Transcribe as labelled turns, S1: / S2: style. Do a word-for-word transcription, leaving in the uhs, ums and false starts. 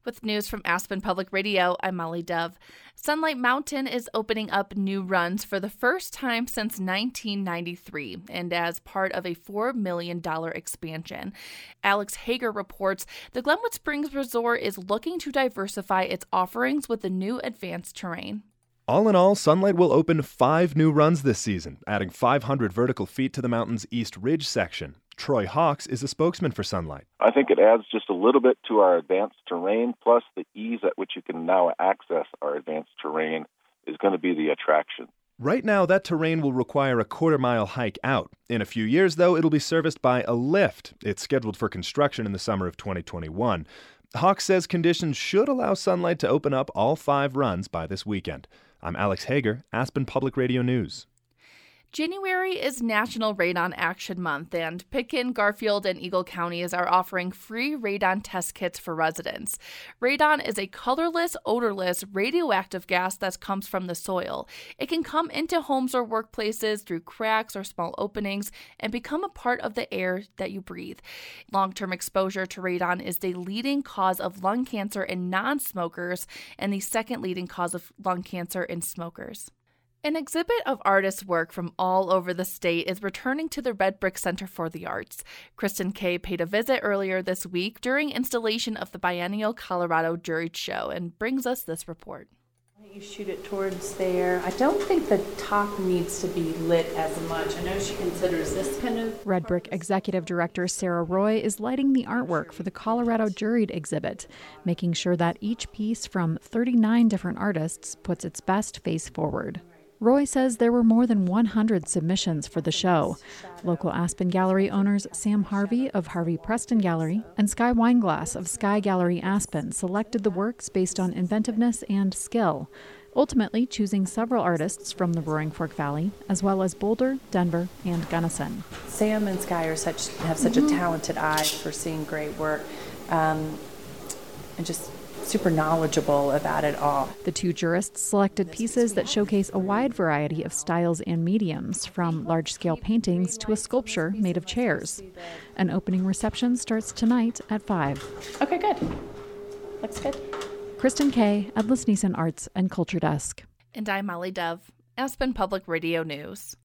S1: With news from Aspen Public Radio, I'm Molly Dove. Sunlight Mountain is opening up new runs for the first time since nineteen ninety-three, and as part of a four million dollars expansion. Alex Hager reports the Glenwood Springs Resort is looking to diversify its offerings with the new advanced terrain.
S2: All in all, Sunlight will open five new runs this season, adding five hundred vertical feet to the mountain's East Ridge section. Troy Hawks is a spokesman for Sunlight.
S3: I think it adds just a little bit to our advanced terrain, plus the ease at which you can now access our advanced terrain is going to be the attraction.
S2: Right now, that terrain will require a quarter-mile hike out. In a few years, though, it'll be serviced by a lift. It's scheduled for construction in the summer of twenty twenty-one. Hawks says conditions should allow Sunlight to open up all five runs by this weekend. I'm Alex Hager, Aspen Public Radio News.
S1: January is National Radon Action Month, and Pitkin, Garfield, and Eagle counties are offering free radon test kits for residents. Radon is a colorless, odorless, radioactive gas that comes from the soil. It can come into homes or workplaces through cracks or small openings and become a part of the air that you breathe. Long-term exposure to radon is the leading cause of lung cancer in non-smokers and the second leading cause of lung cancer in smokers. An exhibit of artists' work from all over the state is returning to the Red Brick Center for the Arts. Kristen Kay paid a visit earlier this week during installation of the biennial Colorado Juried Show and brings us this report.
S4: You shoot it towards there. I don't think the top needs to be lit as much. I know she considers this kind of...
S5: Red Brick Executive Director Sarah Roy is lighting the artwork for the Colorado Juried exhibit, making sure that each piece from thirty-nine different artists puts its best face forward. Roy says there were more than one hundred submissions for the show. Local Aspen Gallery owners Sam Harvey of Harvey Preston Gallery and Sky Weinglass of Sky Gallery Aspen selected the works based on inventiveness and skill, ultimately choosing several artists from the Roaring Fork Valley, as well as Boulder, Denver, and Gunnison.
S4: Sam and Sky are such have such mm-hmm. a talented eye for seeing great work, um, and just super knowledgeable about it all.
S5: The two jurists selected pieces that showcase a wide variety of styles and mediums, from large-scale paintings to a sculpture made of chairs. An opening reception starts tonight at five.
S4: Okay, good. Looks good.
S5: Kristen Kay at Listening Arts and Culture Desk.
S1: And I'm Molly Dove, Aspen Public Radio News.